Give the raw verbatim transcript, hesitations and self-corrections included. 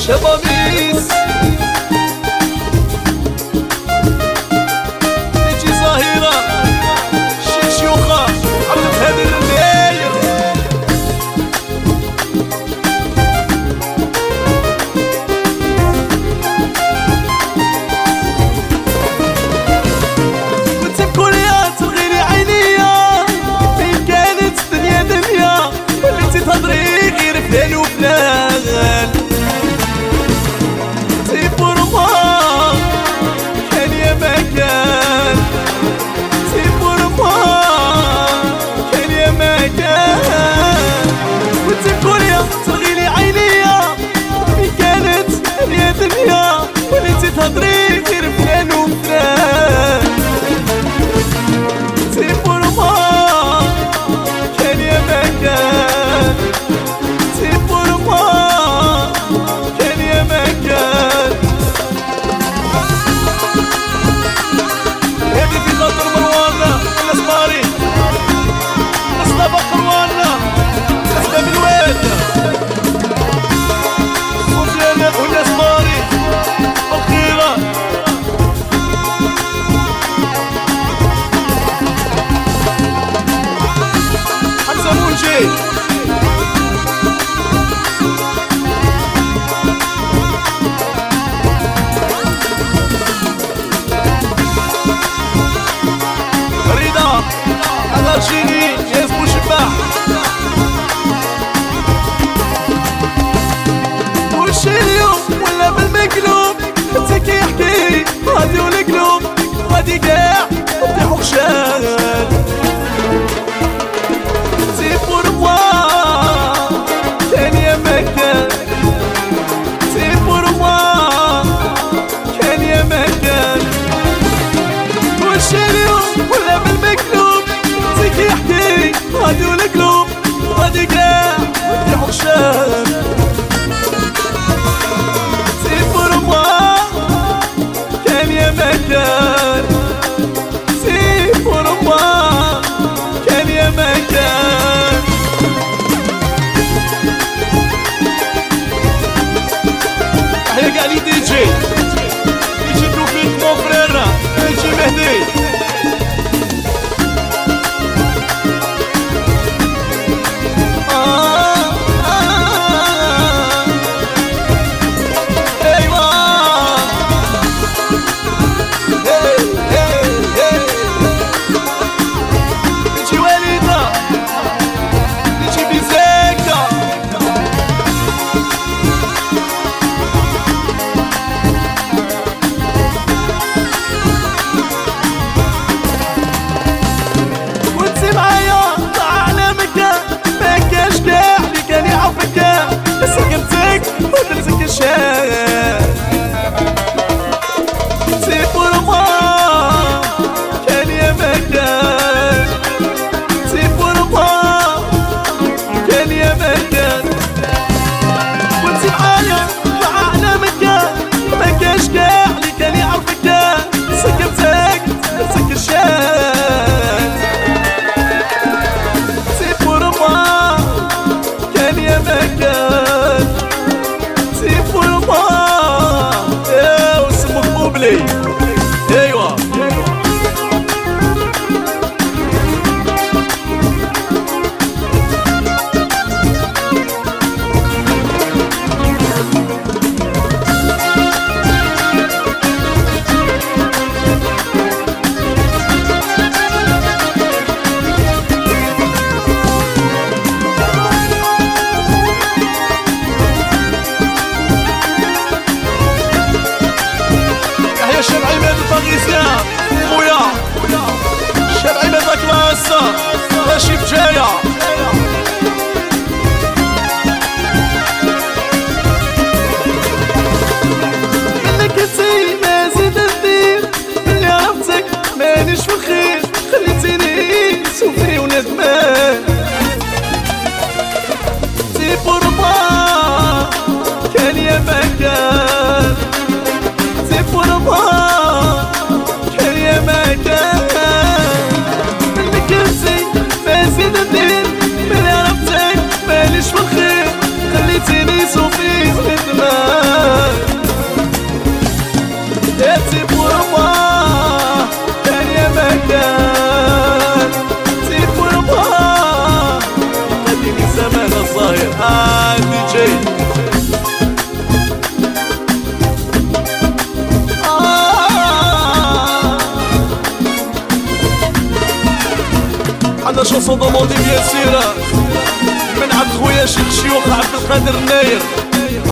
شبابيس نجي ظاهرة شيشيوخة عبد الهادي الرماية وانت بكوريا تلغيلي عينيا فين كانت الدنيا دنيا وليتي تهضري غير فلان وفلان تهضري غير فلان وفلان سي بور موا كان يا مكان سي بور موا كان يا مكان هذه في خاطر مروانة الاسماري مصطفى قروانا اسلام الواد سفيان والاسماري رضا الارجيني ياس بوشباح وش اليوم ولا بالمقلوب انت كي يحكي غادي والقلوب غادي كاع يطيحو خشال سي بور موا كان يا مكان سي بور موا كان يا مكان وش اليوم ولا بالمقلوب انت كي يحكي غادي والقلوب غادي كاع يطيحو خشال مكان سي بور موا كان يا مكان احيا كاع لي دي جي يجي توفيق مون فريرا يجي مهدي ودرتك الشارع سي بور موا كان يا مكان سي بور موا كان يا مكان وانت معايا مع اعلى مكان ما كاش كاع اللي كان يعرفك كان سكرتك درتك الشارع سي بور موا كان يا مكان سي بور موا يا واسمك موبلي ايوا شاب عماد الباغيسيان خويا شاب عماد الكلاس ماشي بجاية منك انتي ما زيد ندير اللي عرفتك مانيش في الخير خليتيني سوفري وندمان سي بور موا كان يا مكان سي بور موا كان يا مكان منك انتي ما زيد ندير اللي عرفتك مانيش في الخير خليتيني سوفري وندمان صدى ماضي ياسيرة من عبد خويا شيخ شيوخ عبد القادر الناير